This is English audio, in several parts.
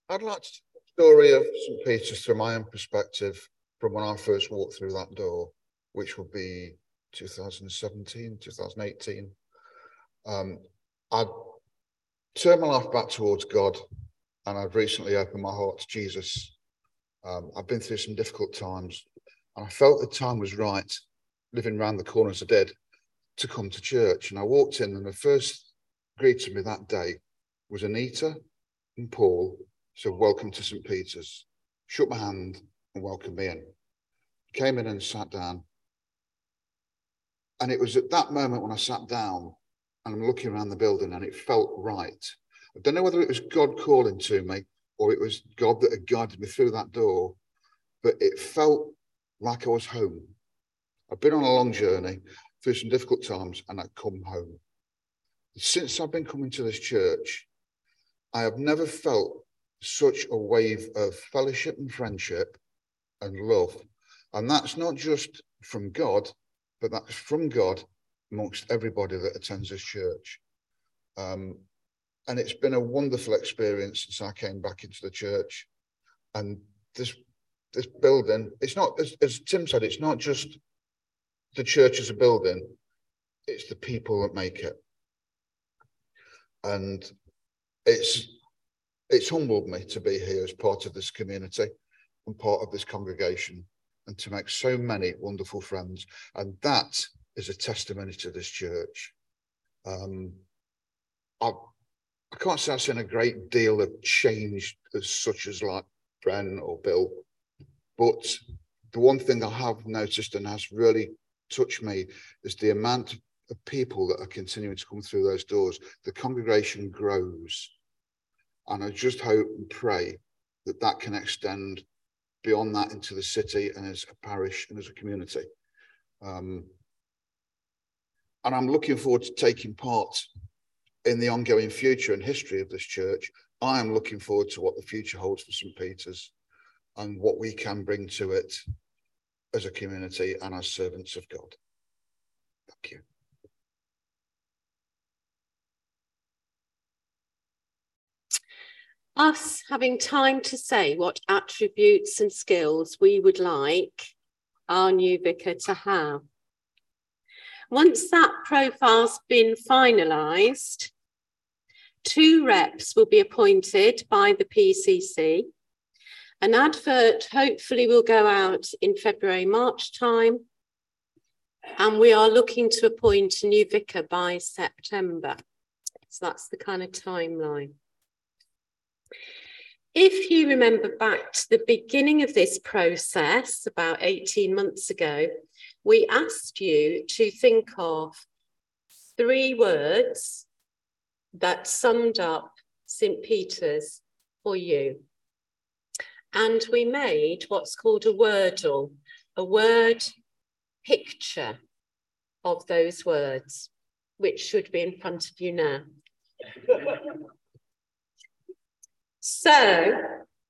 I'd like to tell the story of St. Peter's through my own perspective from when I first walked through that door, which would be 2017, 2018. I'd turned my life back towards God, and I've recently opened my heart to Jesus. I've been through some difficult times, and I felt the time was right, living round the corner as I did, to come to church. And I walked in, and the first greeted me that day was Anita and Paul. Said, "Welcome to St. Peter's." Shook my hand and welcomed me in. Came in and sat down. And it was at that moment when I sat down and I'm looking around the building, and it felt right. I don't know whether it was God calling to me or it was God that had guided me through that door, but it felt like I was home. I've been on a long journey through some difficult times, and I'd come home. Since I've been coming to this church, I have never felt such a wave of fellowship and friendship and love. And that's not just from God, but that's from God amongst everybody that attends this church. And it's been a wonderful experience since I came back into the church. And this building, it's not, as Tim said, it's not just the church as a building, it's the people that make it. And it's humbled me to be here as part of this community and part of this congregation, and to make so many wonderful friends. And that is a testimony to this church. I can't say I've seen a great deal of change as such as like Bren or Bill, but the one thing I have noticed and has really touched me is the amount of people that are continuing to come through those doors. The congregation grows. And I just hope and pray that that can extend beyond that into the city and as a parish and as a community. And I'm looking forward to taking part in the ongoing future and history of this church. I am looking forward to what the future holds for St. Peter's and what we can bring to it as a community and as servants of God. Thank you. Us having time to say what attributes and skills we would like our new vicar to have. Once that profile's been finalised, 2 reps will be appointed by the PCC. An advert hopefully will go out in February, March time, and we are looking to appoint a new vicar by September. So that's the kind of timeline. If you remember back to the beginning of this process, about 18 months ago, we asked you to think of 3 words that summed up St. Peter's for you. And we made what's called a wordle, a word picture of those words, which should be in front of you now. So,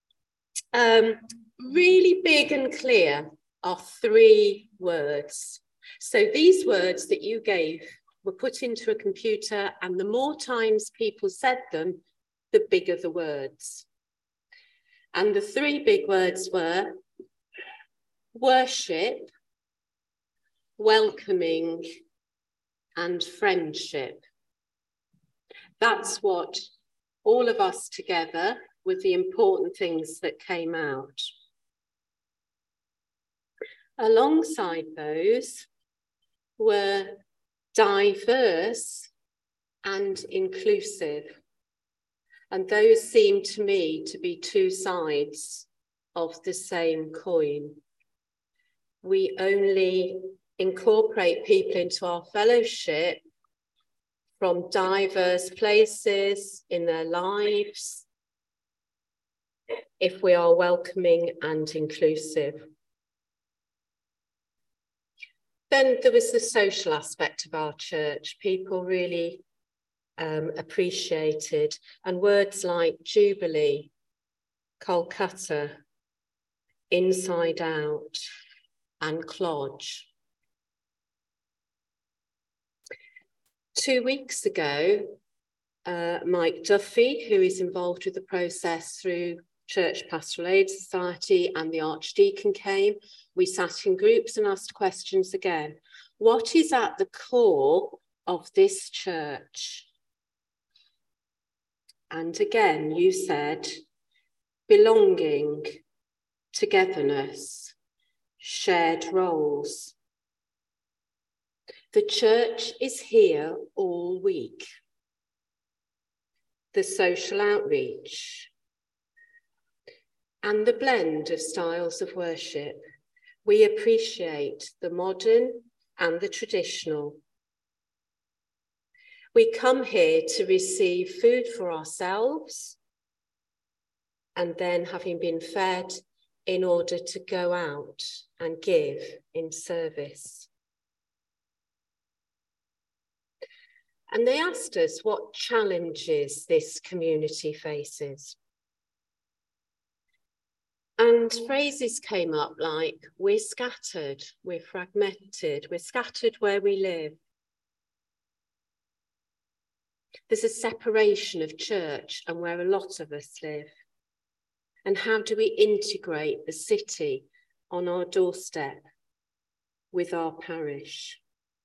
really big and clear are 3 words. So these words that you gave were put into a computer, and the more times people said them, the bigger the words. And the 3 big words were worship, welcoming, and friendship. That's what all of us together were the important things that came out. Alongside those were diverse and inclusive. And those seem to me to be 2 sides of the same coin. We only incorporate people into our fellowship from diverse places in their lives if we are welcoming and inclusive. Then there was the social aspect of our church. People really appreciated, and words like Jubilee, Kolkata, Inside Out, and Clodge. 2 weeks ago, Mike Duffy, who is involved with the process through Church Pastoral Aid Society and the Archdeacon came. We sat in groups and asked questions again. What is at the core of this church? And again, you said belonging, togetherness, shared roles. The church is here all week. The social outreach and the blend of styles of worship. We appreciate the modern and the traditional. We come here to receive food for ourselves and then, having been fed, in order to go out and give in service. And they asked us what challenges this community faces. And phrases came up like, we're scattered, we're fragmented, we're scattered where we live. There's a separation of church and where a lot of us live. And how do we integrate the city on our doorstep with our parish?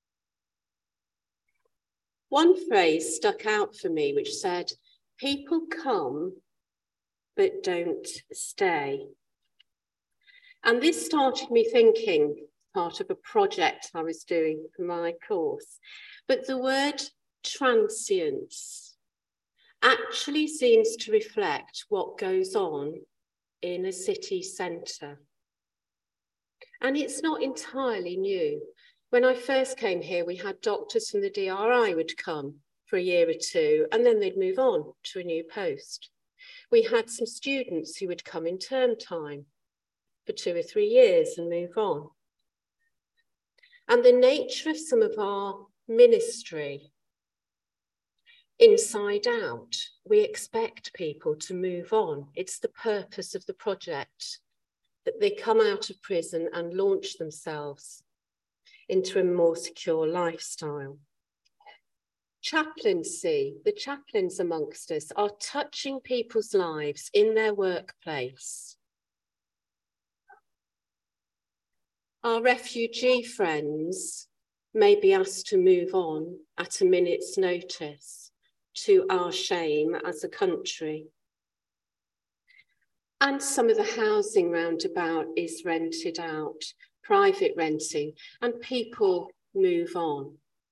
One phrase stuck out for me which said, people come but don't stay. And this started me thinking, part of a project I was doing for my course, but the word transience actually seems to reflect what goes on in a city centre. And it's not entirely new. When I first came here, we had doctors from the DRI would come for a year or two, and then they'd move on to a new post. We had some students who would come in term time for 2 or 3 years and move on. And the nature of some of our ministry, inside out, we expect people to move on. It's the purpose of the project, that they come out of prison and launch themselves into a more secure lifestyle. Chaplaincy, the chaplains amongst us are touching people's lives in their workplace. Our refugee friends may be asked to move on at a minute's notice, to our shame as a country. And some of the housing roundabout is rented out, private renting, and people move on.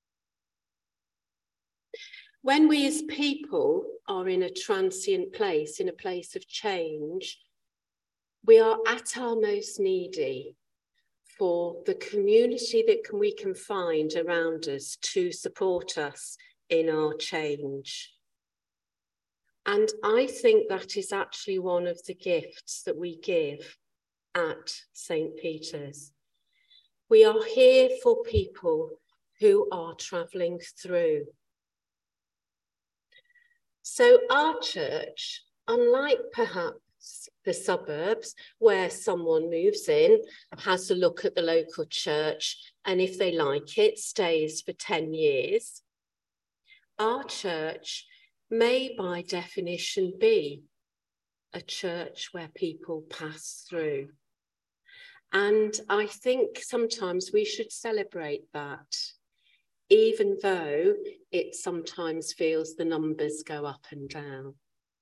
When we as people are in a transient place, in a place of change, we are at our most needy for the community that we can find around us to support us in our change. And I think that is actually one of the gifts that we give at St. Peter's. We are here for people who are travelling through. So our church, unlike perhaps the suburbs where someone moves in, has a look at the local church, and if they like it, stays for 10 years, our church may by definition be a church where people pass through. And I think sometimes we should celebrate that, even though it sometimes feels the numbers go up and down.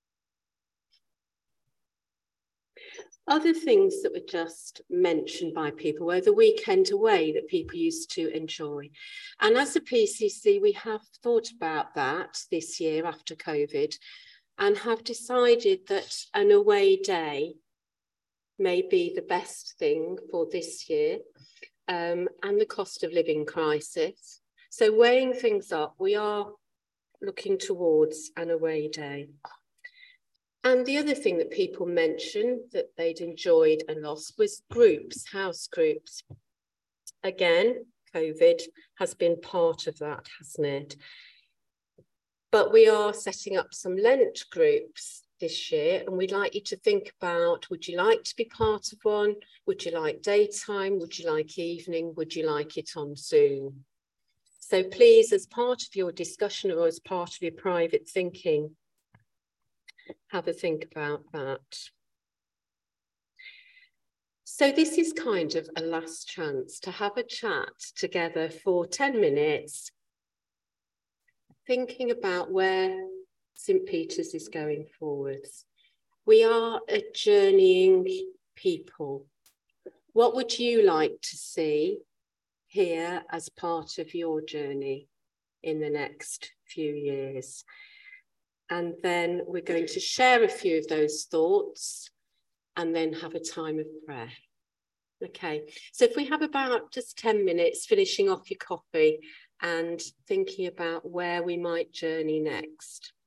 Other things that were just mentioned by people were the weekend away that people used to enjoy. And as a PCC, we have thought about that this year after COVID and have decided that an away day may be the best thing for this year, and the cost of living crisis. So weighing things up, we are looking towards an away day. And the other thing that people mentioned that they'd enjoyed and lost was groups, house groups. Again, COVID has been part of that, hasn't it? But we are setting up some Lent groups this year, and we'd like you to think about, would you like to be part of one? Would you like daytime? Would you like evening? Would you like it on Zoom? So please, as part of your discussion or as part of your private thinking, have a think about that. So this is kind of a last chance to have a chat together for 10 minutes, thinking about where St. Peter's is going forwards. We are a journeying people. What would you like to see here as part of your journey in the next few years? And then we're going to share a few of those thoughts and then have a time of prayer. Okay, so if we have about just 10 minutes finishing off your coffee and thinking about where we might journey next.